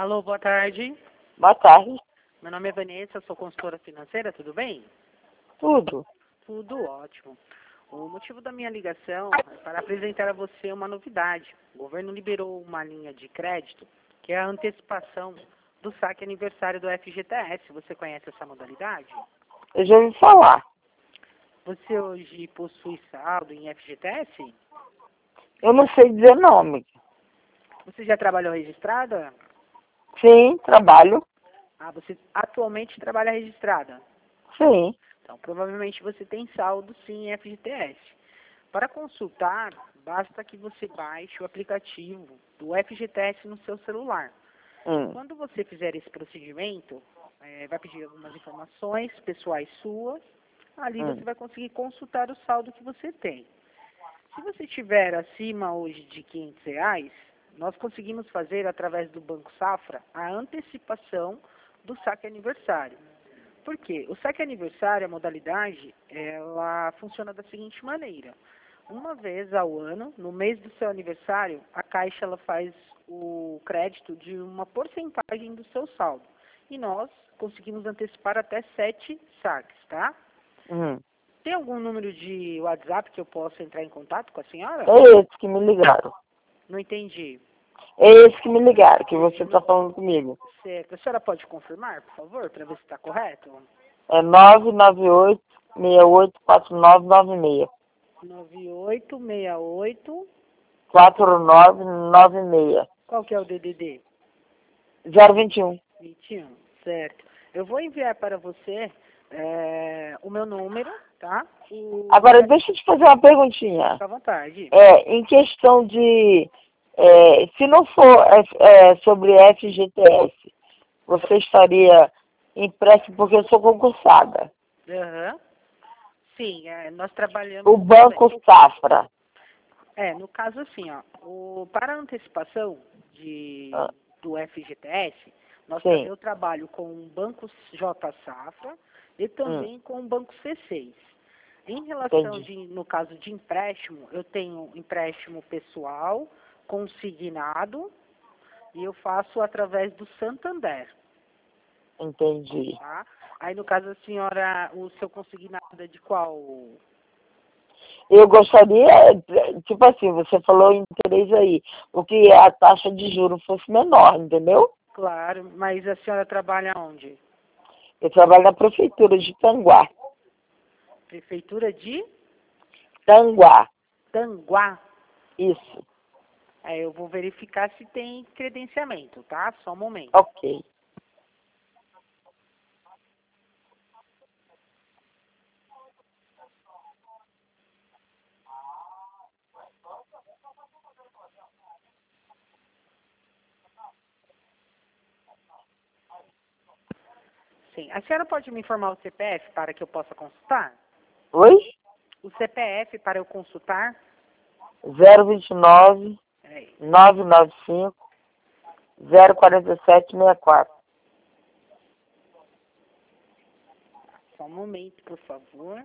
Alô, boa tarde. Boa tarde. Meu nome é Vanessa, sou consultora financeira, tudo bem? Tudo. Tudo ótimo. O motivo da minha ligação é para apresentar a você uma novidade. O governo liberou uma linha de crédito, que é a antecipação do saque aniversário do FGTS. Você conhece essa modalidade? Eu já ouvi falar. Você hoje possui saldo em FGTS? Eu não sei dizer nome. Você já trabalhou registrada? Sim, trabalho. Ah, você atualmente trabalha registrada? Sim. Então, provavelmente você tem saldo sim em FGTS. Para consultar, basta que você baixe o aplicativo do FGTS no seu celular. Quando você fizer esse procedimento, vai pedir algumas informações pessoais suas. Ali você vai conseguir consultar o saldo que você tem. Se você tiver acima hoje de R$ 500, nós conseguimos fazer, através do Banco Safra, a antecipação do saque aniversário. Por quê? O saque aniversário, a modalidade, ela funciona da seguinte maneira. Uma vez ao ano, no mês do seu aniversário, a Caixa ela faz o crédito de uma porcentagem do seu saldo. E nós conseguimos antecipar até 7 saques, tá? Tem algum número de WhatsApp que eu possa entrar em contato com a senhora? É esse que me ligaram. Não entendi. É esse que me ligaram, que você está falando comigo. Certo. A senhora pode confirmar, por favor, para ver se está correto? É 998-684996. 9868. 4996. Qual que é o DDD? 021. 21, certo. Eu vou enviar para você o meu número, tá? Agora, deixa eu te fazer uma perguntinha. Fica à vontade. Em questão de... se não for sobre FGTS, você estaria empréstimo, porque eu sou concursada. Aham. Sim, nós trabalhamos... O Banco Safra. No caso assim, ó, para a antecipação do FGTS, eu trabalho com o Banco J Safra e também com o Banco C6. Em relação, no caso de empréstimo, eu tenho empréstimo pessoal, consignado, e eu faço através do Santander. Entendi. Tá? Aí, no caso, a senhora, o seu consignado é de qual? Eu gostaria, tipo assim, você falou em interesse aí, o que a taxa de juros fosse menor, entendeu? Claro, mas a senhora trabalha onde? Eu trabalho na prefeitura de Tanguá. Prefeitura de? Tanguá. Tanguá. Isso. Eu vou verificar se tem credenciamento, tá? Só um momento. Ok. Sim. A senhora pode me informar o CPF para que eu possa consultar? Oi? O CPF para eu consultar? 029 995 04764. Só um momento, por favor.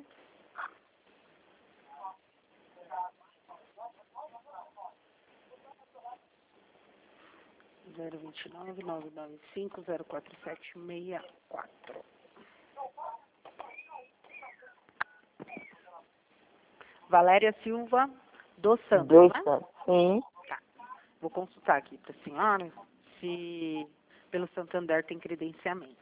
Zero 29 995 04764. Valéria Silva dos Santos, né? Sim. Tá. Vou consultar aqui para a senhora se pelo Santander tem credenciamento.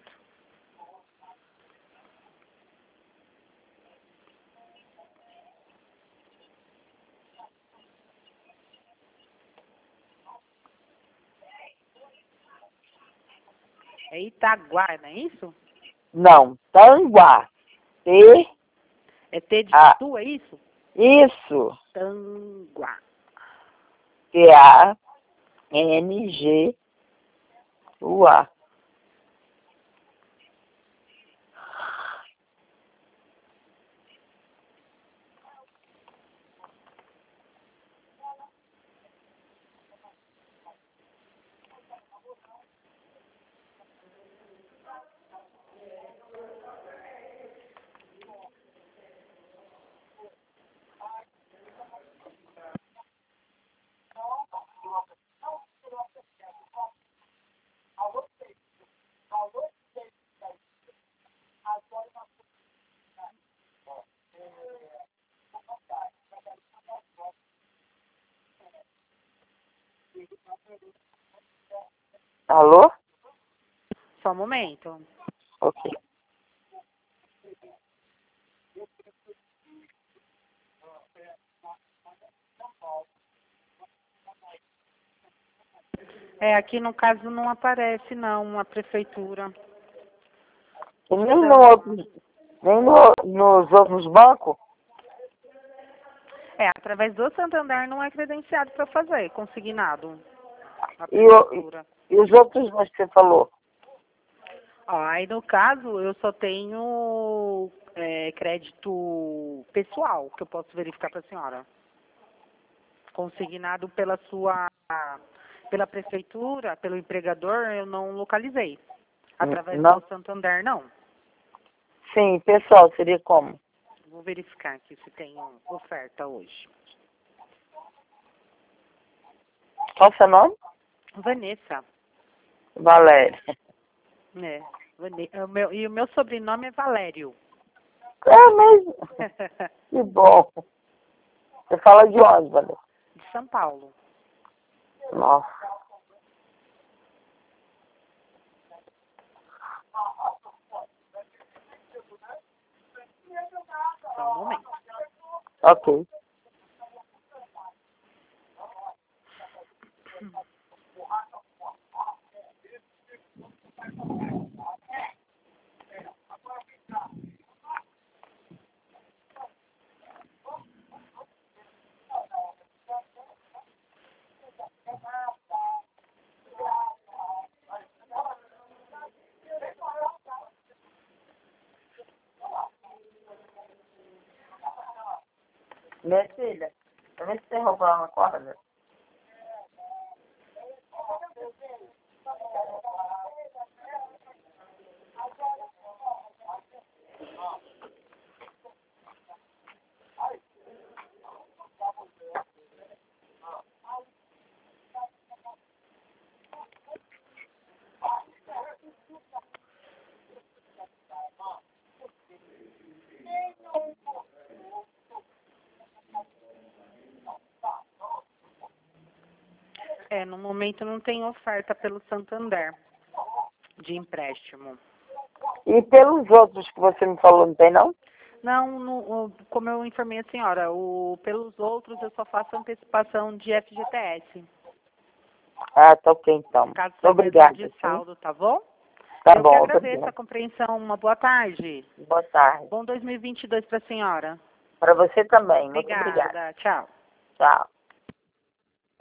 É Itaguá, não é isso? Não, Tanguá. É T de tu, é isso? Isso. Tanguá. TANGUA. Alô? Só um momento. Ok. Aqui no caso não aparece não, a prefeitura. E nem, nos outros bancos? Através do Santander não é credenciado para fazer, consignado. E os outros dois que você falou? Aí no caso eu só tenho crédito pessoal que eu posso verificar para a senhora. Consignado pela prefeitura, pelo empregador, eu não localizei. Através do Santander, não. Sim, pessoal, seria como? Vou verificar aqui se tem oferta hoje. Qual o seu nome? Vanessa. Valéria. E o meu sobrenome é Valério. É mesmo? Que bom. Você fala de onde, Valéria? De São Paulo. Nossa. Só um momento. Ok. Minha filha, vê se você roubou uma corda. No momento não tem oferta pelo Santander de empréstimo. E pelos outros que você me falou, não tem não? Não, como eu informei a senhora, pelos outros eu só faço antecipação de FGTS. Ah, tá ok então. Caso Obrigada. de saldo, tá bom? Tá eu bom, que agradeço obrigada. a compreensão. Uma boa tarde. Boa tarde. Bom 2022 para a senhora. Para você também. Muito Obrigada. obrigada. Tchau. Tchau.